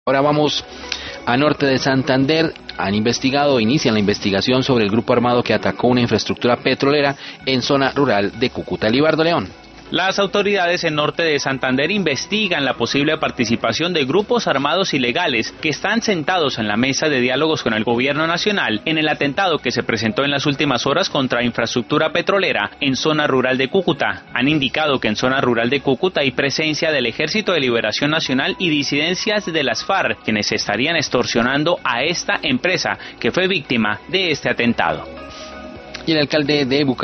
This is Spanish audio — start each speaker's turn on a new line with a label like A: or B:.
A: Ahora vamos a norte de Santander. Inician la investigación sobre el grupo armado que atacó una infraestructura petrolera en zona rural de Cúcuta. Libardo León.
B: Las autoridades en norte de Santander investigan la posible participación de grupos armados ilegales que están sentados en la mesa de diálogos con el gobierno nacional en el atentado que se presentó en las últimas horas contra infraestructura petrolera en zona rural de Cúcuta. Han indicado que en zona rural de Cúcuta hay presencia del Ejército de Liberación Nacional y disidencias de las FARC, quienes estarían extorsionando a esta empresa que fue víctima de este atentado.
A: Y el alcalde de Bucaramanga